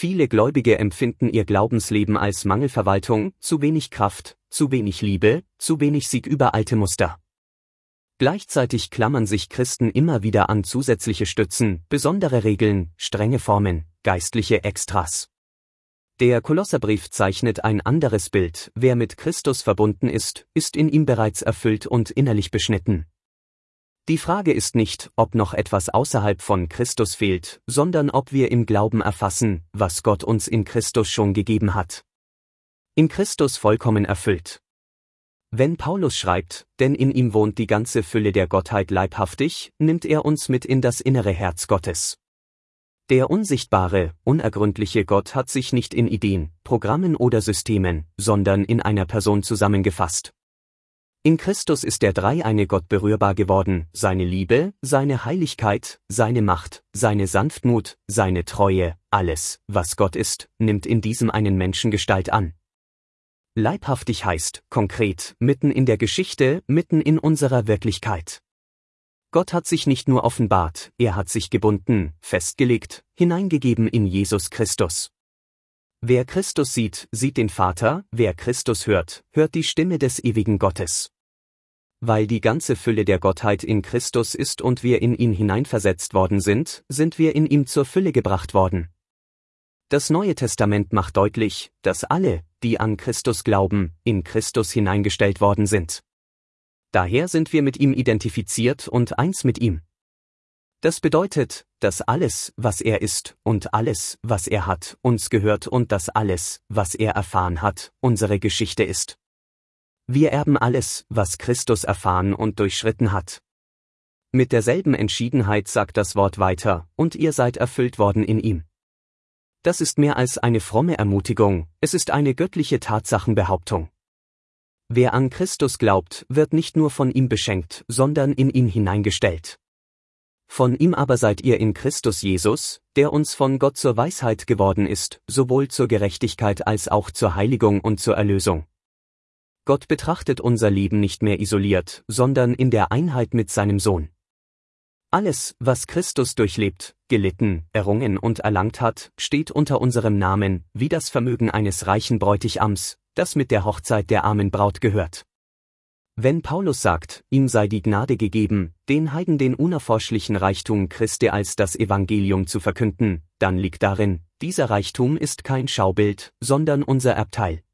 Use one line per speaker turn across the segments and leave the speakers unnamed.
Viele Gläubige empfinden ihr Glaubensleben als Mangelverwaltung, zu wenig Kraft, zu wenig Liebe, zu wenig Sieg über alte Muster. Gleichzeitig klammern sich Christen immer wieder an zusätzliche Stützen, besondere Regeln, strenge Formen, geistliche Extras. Der Kolosserbrief zeichnet ein anderes Bild: Wer mit Christus verbunden ist, ist in ihm bereits erfüllt und innerlich beschnitten. Die Frage ist nicht, ob noch etwas außerhalb von Christus fehlt, sondern ob wir im Glauben erfassen, was Gott uns in Christus schon gegeben hat. In Christus vollkommen erfüllt. Wenn Paulus schreibt, denn in ihm wohnt die ganze Fülle der Gottheit leibhaftig, nimmt er uns mit in das innere Herz Gottes. Der unsichtbare, unergründliche Gott hat sich nicht in Ideen, Programmen oder Systemen, sondern in einer Person zusammengefasst. In Christus ist der dreieine Gott berührbar geworden: seine Liebe, seine Heiligkeit, seine Macht, seine Sanftmut, seine Treue, alles, was Gott ist, nimmt in diesem einen Menschen Gestalt an. Leibhaftig heißt, konkret, mitten in der Geschichte, mitten in unserer Wirklichkeit. Gott hat sich nicht nur offenbart, er hat sich gebunden, festgelegt, hineingegeben in Jesus Christus. Wer Christus sieht, sieht den Vater, wer Christus hört, hört die Stimme des ewigen Gottes. Weil die ganze Fülle der Gottheit in Christus ist und wir in ihn hineinversetzt worden sind, sind wir in ihm zur Fülle gebracht worden. Das Neue Testament macht deutlich, dass alle, die an Christus glauben, in Christus hineingestellt worden sind. Daher sind wir mit ihm identifiziert und eins mit ihm. Das bedeutet, dass alles, was er ist, und alles, was er hat, uns gehört und dass alles, was er erfahren hat, unsere Geschichte ist. Wir erben alles, was Christus erfahren und durchschritten hat. Mit derselben Entschiedenheit sagt das Wort weiter: Und ihr seid erfüllt worden in ihm. Das ist mehr als eine fromme Ermutigung, es ist eine göttliche Tatsachenbehauptung. Wer an Christus glaubt, wird nicht nur von ihm beschenkt, sondern in ihn hineingestellt. Von ihm aber seid ihr in Christus Jesus, der uns von Gott zur Weisheit geworden ist, sowohl zur Gerechtigkeit als auch zur Heiligung und zur Erlösung. Gott betrachtet unser Leben nicht mehr isoliert, sondern in der Einheit mit seinem Sohn. Alles, was Christus durchlebt, gelitten, errungen und erlangt hat, steht unter unserem Namen, wie das Vermögen eines reichen Bräutigams, das mit der Hochzeit der armen Braut gehört. Wenn Paulus sagt, ihm sei die Gnade gegeben, den Heiden den unerforschlichen Reichtum Christi als das Evangelium zu verkünden, dann liegt darin, dieser Reichtum ist kein Schaubild, sondern unser Erbteil.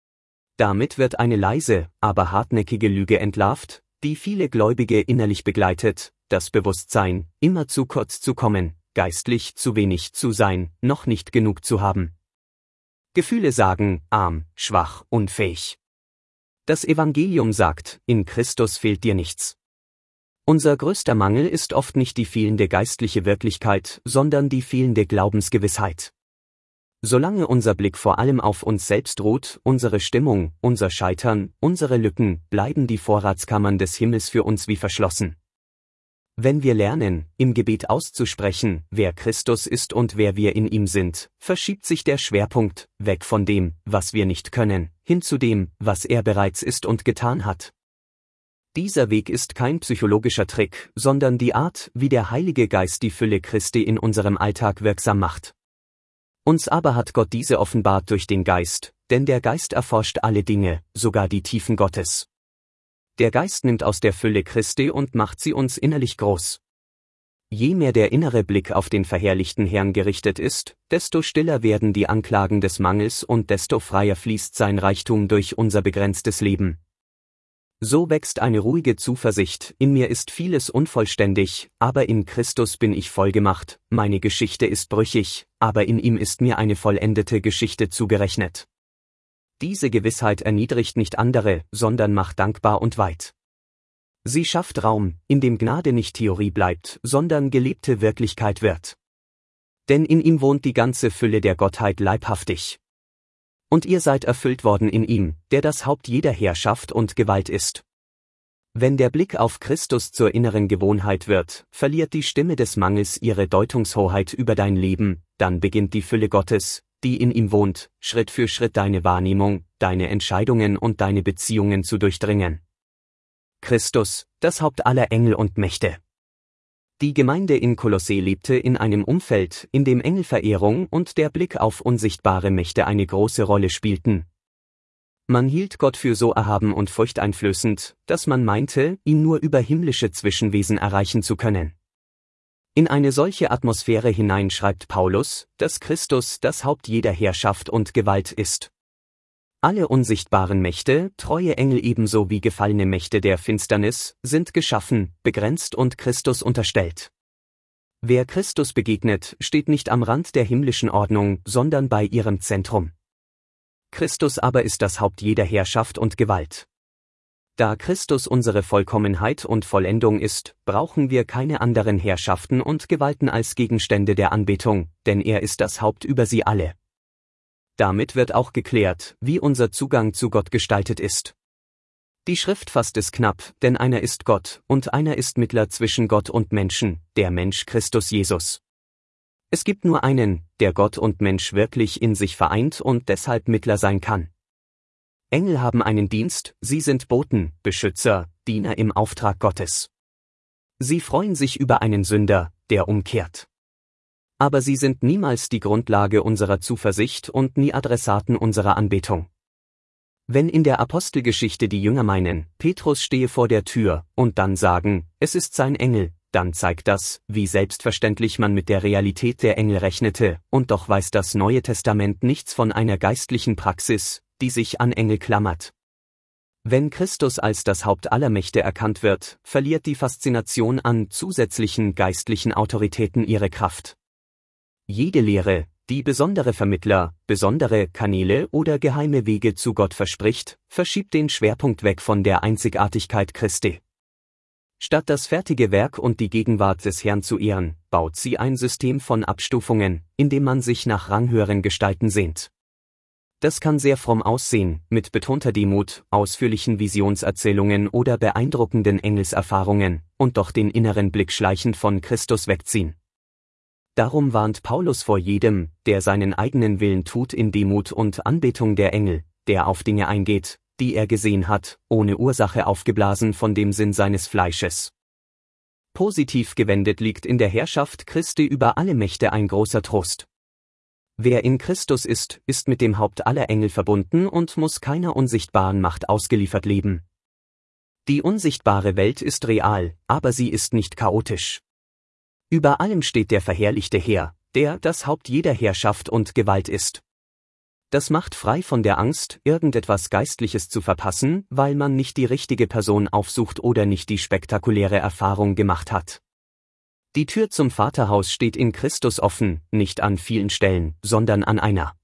Damit wird eine leise, aber hartnäckige Lüge entlarvt, die viele Gläubige innerlich begleitet: das Bewusstsein, immer zu kurz zu kommen, geistlich zu wenig zu sein, noch nicht genug zu haben. Gefühle sagen, arm, schwach, unfähig. Das Evangelium sagt, in Christus fehlt dir nichts. Unser größter Mangel ist oft nicht die fehlende geistliche Wirklichkeit, sondern die fehlende Glaubensgewissheit. Solange unser Blick vor allem auf uns selbst ruht, unsere Stimmung, unser Scheitern, unsere Lücken, bleiben die Vorratskammern des Himmels für uns wie verschlossen. Wenn wir lernen, im Gebet auszusprechen, wer Christus ist und wer wir in ihm sind, verschiebt sich der Schwerpunkt, weg von dem, was wir nicht können, hin zu dem, was er bereits ist und getan hat. Dieser Weg ist kein psychologischer Trick, sondern die Art, wie der Heilige Geist die Fülle Christi in unserem Alltag wirksam macht. Uns aber hat Gott diese offenbart durch den Geist, denn der Geist erforscht alle Dinge, sogar die Tiefen Gottes. Der Geist nimmt aus der Fülle Christi und macht sie uns innerlich groß. Je mehr der innere Blick auf den verherrlichten Herrn gerichtet ist, desto stiller werden die Anklagen des Mangels und desto freier fließt sein Reichtum durch unser begrenztes Leben. So wächst eine ruhige Zuversicht: in mir ist vieles unvollständig, aber in Christus bin ich vollgemacht, meine Geschichte ist brüchig, aber in ihm ist mir eine vollendete Geschichte zugerechnet. Diese Gewissheit erniedrigt nicht andere, sondern macht dankbar und weit. Sie schafft Raum, in dem Gnade nicht Theorie bleibt, sondern gelebte Wirklichkeit wird. Denn in ihm wohnt die ganze Fülle der Gottheit leibhaftig. Und ihr seid erfüllt worden in ihm, der das Haupt jeder Herrschaft und Gewalt ist. Wenn der Blick auf Christus zur inneren Gewohnheit wird, verliert die Stimme des Mangels ihre Deutungshoheit über dein Leben, dann beginnt die Fülle Gottes, die in ihm wohnt, Schritt für Schritt deine Wahrnehmung, deine Entscheidungen und deine Beziehungen zu durchdringen. Christus, das Haupt aller Engel und Mächte. Die Gemeinde in Kolossä lebte in einem Umfeld, in dem Engelverehrung und der Blick auf unsichtbare Mächte eine große Rolle spielten. Man hielt Gott für so erhaben und furchteinflößend, dass man meinte, ihn nur über himmlische Zwischenwesen erreichen zu können. In eine solche Atmosphäre hinein schreibt Paulus, dass Christus das Haupt jeder Herrschaft und Gewalt ist. Alle unsichtbaren Mächte, treue Engel ebenso wie gefallene Mächte der Finsternis, sind geschaffen, begrenzt und Christus unterstellt. Wer Christus begegnet, steht nicht am Rand der himmlischen Ordnung, sondern bei ihrem Zentrum. Christus aber ist das Haupt jeder Herrschaft und Gewalt. Da Christus unsere Vollkommenheit und Vollendung ist, brauchen wir keine anderen Herrschaften und Gewalten als Gegenstände der Anbetung, denn er ist das Haupt über sie alle. Damit wird auch geklärt, wie unser Zugang zu Gott gestaltet ist. Die Schrift fasst es knapp, denn einer ist Gott, und einer ist Mittler zwischen Gott und Menschen, der Mensch Christus Jesus. Es gibt nur einen, der Gott und Mensch wirklich in sich vereint und deshalb Mittler sein kann. Engel haben einen Dienst, sie sind Boten, Beschützer, Diener im Auftrag Gottes. Sie freuen sich über einen Sünder, der umkehrt. Aber sie sind niemals die Grundlage unserer Zuversicht und nie Adressaten unserer Anbetung. Wenn in der Apostelgeschichte die Jünger meinen, Petrus stehe vor der Tür, und dann sagen, es ist sein Engel, dann zeigt das, wie selbstverständlich man mit der Realität der Engel rechnete, und doch weiß das Neue Testament nichts von einer geistlichen Praxis, die sich an Engel klammert. Wenn Christus als das Haupt aller Mächte erkannt wird, verliert die Faszination an zusätzlichen geistlichen Autoritäten ihre Kraft. Jede Lehre, die besondere Vermittler, besondere Kanäle oder geheime Wege zu Gott verspricht, verschiebt den Schwerpunkt weg von der Einzigartigkeit Christi. Statt das fertige Werk und die Gegenwart des Herrn zu ehren, baut sie ein System von Abstufungen, in dem man sich nach ranghöheren Gestalten sehnt. Das kann sehr fromm aussehen, mit betonter Demut, ausführlichen Visionserzählungen oder beeindruckenden Engelserfahrungen, und doch den inneren Blick schleichend von Christus wegziehen. Darum warnt Paulus vor jedem, der seinen eigenen Willen tut in Demut und Anbetung der Engel, der auf Dinge eingeht, die er gesehen hat, ohne Ursache aufgeblasen von dem Sinn seines Fleisches. Positiv gewendet liegt in der Herrschaft Christi über alle Mächte ein großer Trost. Wer in Christus ist, ist mit dem Haupt aller Engel verbunden und muss keiner unsichtbaren Macht ausgeliefert leben. Die unsichtbare Welt ist real, aber sie ist nicht chaotisch. Über allem steht der verherrlichte Herr, der das Haupt jeder Herrschaft und Gewalt ist. Das macht frei von der Angst, irgendetwas Geistliches zu verpassen, weil man nicht die richtige Person aufsucht oder nicht die spektakuläre Erfahrung gemacht hat. Die Tür zum Vaterhaus steht in Christus offen, nicht an vielen Stellen, sondern an einer.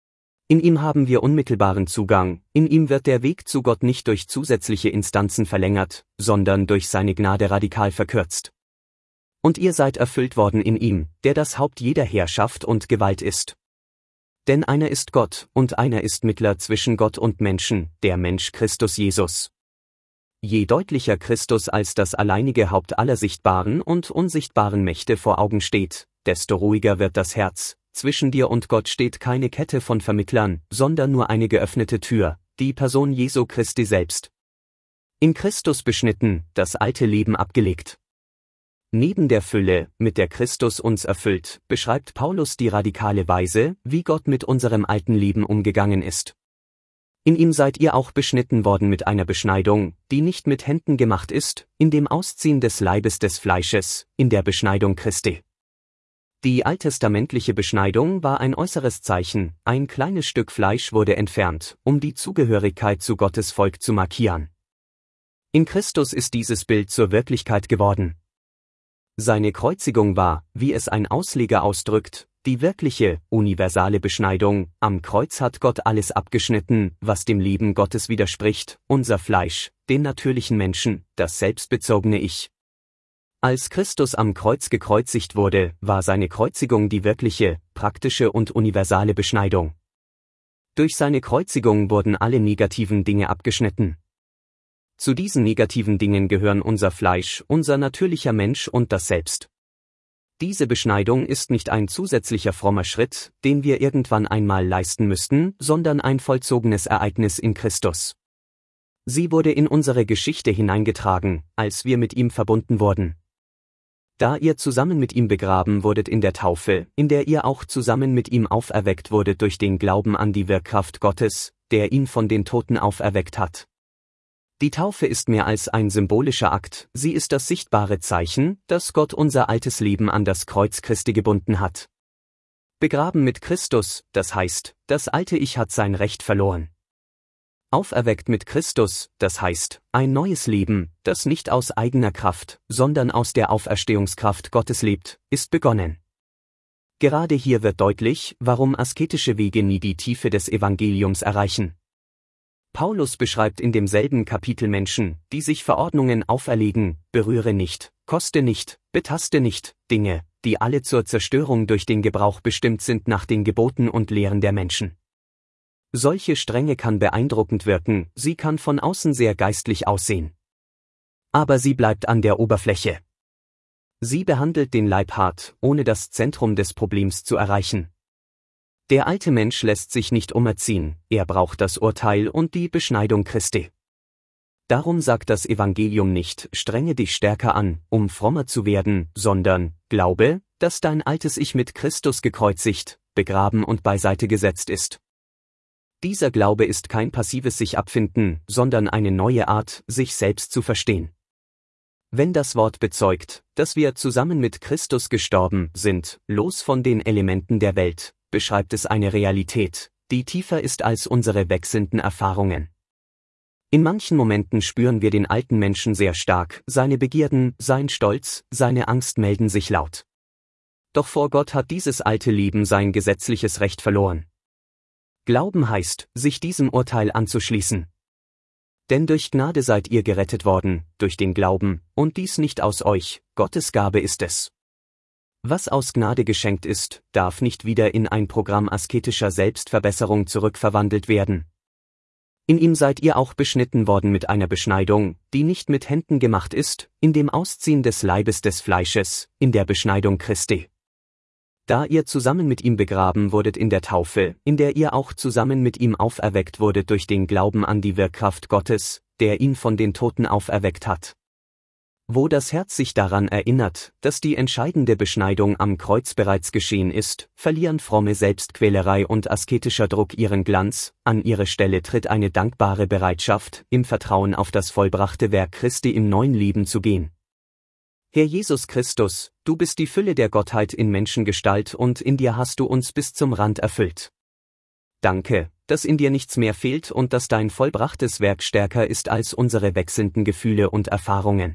In ihm haben wir unmittelbaren Zugang, in ihm wird der Weg zu Gott nicht durch zusätzliche Instanzen verlängert, sondern durch seine Gnade radikal verkürzt. Und ihr seid erfüllt worden in ihm, der das Haupt jeder Herrschaft und Gewalt ist. Denn einer ist Gott, und einer ist Mittler zwischen Gott und Menschen, der Mensch Christus Jesus. Je deutlicher Christus als das alleinige Haupt aller sichtbaren und unsichtbaren Mächte vor Augen steht, desto ruhiger wird das Herz. Zwischen dir und Gott steht keine Kette von Vermittlern, sondern nur eine geöffnete Tür, die Person Jesu Christi selbst. In Christus beschnitten, das alte Leben abgelegt. Neben der Fülle, mit der Christus uns erfüllt, beschreibt Paulus die radikale Weise, wie Gott mit unserem alten Leben umgegangen ist. In ihm seid ihr auch beschnitten worden mit einer Beschneidung, die nicht mit Händen gemacht ist, in dem Ausziehen des Leibes des Fleisches, in der Beschneidung Christi. Die alttestamentliche Beschneidung war ein äußeres Zeichen, ein kleines Stück Fleisch wurde entfernt, um die Zugehörigkeit zu Gottes Volk zu markieren. In Christus ist dieses Bild zur Wirklichkeit geworden. Seine Kreuzigung war, wie es ein Ausleger ausdrückt, die wirkliche, universale Beschneidung. Am Kreuz hat Gott alles abgeschnitten, was dem Leben Gottes widerspricht, unser Fleisch, den natürlichen Menschen, das selbstbezogene Ich. Als Christus am Kreuz gekreuzigt wurde, war seine Kreuzigung die wirkliche, praktische und universale Beschneidung. Durch seine Kreuzigung wurden alle negativen Dinge abgeschnitten. Zu diesen negativen Dingen gehören unser Fleisch, unser natürlicher Mensch und das Selbst. Diese Beschneidung ist nicht ein zusätzlicher frommer Schritt, den wir irgendwann einmal leisten müssten, sondern ein vollzogenes Ereignis in Christus. Sie wurde in unsere Geschichte hineingetragen, als wir mit ihm verbunden wurden. Da ihr zusammen mit ihm begraben wurdet in der Taufe, in der ihr auch zusammen mit ihm auferweckt wurdet durch den Glauben an die Wirkkraft Gottes, der ihn von den Toten auferweckt hat. Die Taufe ist mehr als ein symbolischer Akt, sie ist das sichtbare Zeichen, dass Gott unser altes Leben an das Kreuz Christi gebunden hat. Begraben mit Christus, das heißt, das alte Ich hat sein Recht verloren. Auferweckt mit Christus, das heißt, ein neues Leben, das nicht aus eigener Kraft, sondern aus der Auferstehungskraft Gottes lebt, ist begonnen. Gerade hier wird deutlich, warum asketische Wege nie die Tiefe des Evangeliums erreichen. Paulus beschreibt in demselben Kapitel Menschen, die sich Verordnungen auferlegen: berühre nicht, koste nicht, betaste nicht, Dinge, die alle zur Zerstörung durch den Gebrauch bestimmt sind nach den Geboten und Lehren der Menschen. Solche Strenge kann beeindruckend wirken, sie kann von außen sehr geistlich aussehen. Aber sie bleibt an der Oberfläche. Sie behandelt den Leib hart, ohne das Zentrum des Problems zu erreichen. Der alte Mensch lässt sich nicht umerziehen, er braucht das Urteil und die Beschneidung Christi. Darum sagt das Evangelium nicht: strenge dich stärker an, um frommer zu werden, sondern glaube, dass dein altes Ich mit Christus gekreuzigt, begraben und beiseite gesetzt ist. Dieser Glaube ist kein passives Sich-Abfinden, sondern eine neue Art, sich selbst zu verstehen. Wenn das Wort bezeugt, dass wir zusammen mit Christus gestorben sind, los von den Elementen der Welt, beschreibt es eine Realität, die tiefer ist als unsere wechselnden Erfahrungen. In manchen Momenten spüren wir den alten Menschen sehr stark, seine Begierden, sein Stolz, seine Angst melden sich laut. Doch vor Gott hat dieses alte Leben sein gesetzliches Recht verloren. Glauben heißt, sich diesem Urteil anzuschließen. Denn durch Gnade seid ihr gerettet worden, durch den Glauben, und dies nicht aus euch, Gottes Gabe ist es. Was aus Gnade geschenkt ist, darf nicht wieder in ein Programm asketischer Selbstverbesserung zurückverwandelt werden. In ihm seid ihr auch beschnitten worden mit einer Beschneidung, die nicht mit Händen gemacht ist, in dem Ausziehen des Leibes des Fleisches, in der Beschneidung Christi. Da ihr zusammen mit ihm begraben wurdet in der Taufe, in der ihr auch zusammen mit ihm auferweckt wurdet durch den Glauben an die Wirkkraft Gottes, der ihn von den Toten auferweckt hat. Wo das Herz sich daran erinnert, dass die entscheidende Beschneidung am Kreuz bereits geschehen ist, verlieren fromme Selbstquälerei und asketischer Druck ihren Glanz, an ihre Stelle tritt eine dankbare Bereitschaft, im Vertrauen auf das vollbrachte Werk Christi im neuen Leben zu gehen. Herr Jesus Christus, du bist die Fülle der Gottheit in Menschengestalt und in dir hast du uns bis zum Rand erfüllt. Danke, dass in dir nichts mehr fehlt und dass dein vollbrachtes Werk stärker ist als unsere wechselnden Gefühle und Erfahrungen.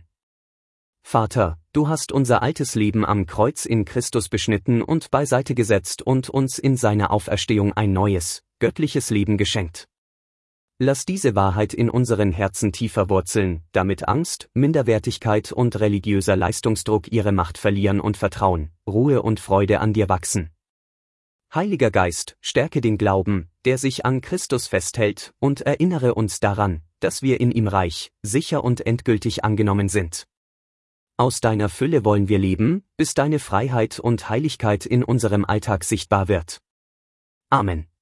Vater, du hast unser altes Leben am Kreuz in Christus beschnitten und beiseite gesetzt und uns in seiner Auferstehung ein neues, göttliches Leben geschenkt. Lass diese Wahrheit in unseren Herzen tiefer wurzeln, damit Angst, Minderwertigkeit und religiöser Leistungsdruck ihre Macht verlieren und Vertrauen, Ruhe und Freude an dir wachsen. Heiliger Geist, stärke den Glauben, der sich an Christus festhält, und erinnere uns daran, dass wir in ihm reich, sicher und endgültig angenommen sind. Aus deiner Fülle wollen wir leben, bis deine Freiheit und Heiligkeit in unserem Alltag sichtbar wird. Amen.